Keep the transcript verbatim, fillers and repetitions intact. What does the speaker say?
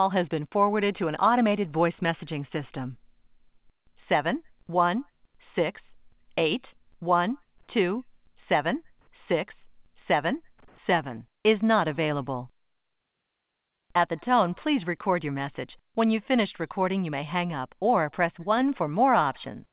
call has been forwarded to an automated voice messaging system. seven one six eight one two seven six seven seven is not available. At the tone, please record your message. When you've finished recording, you may hang up or press one for more options.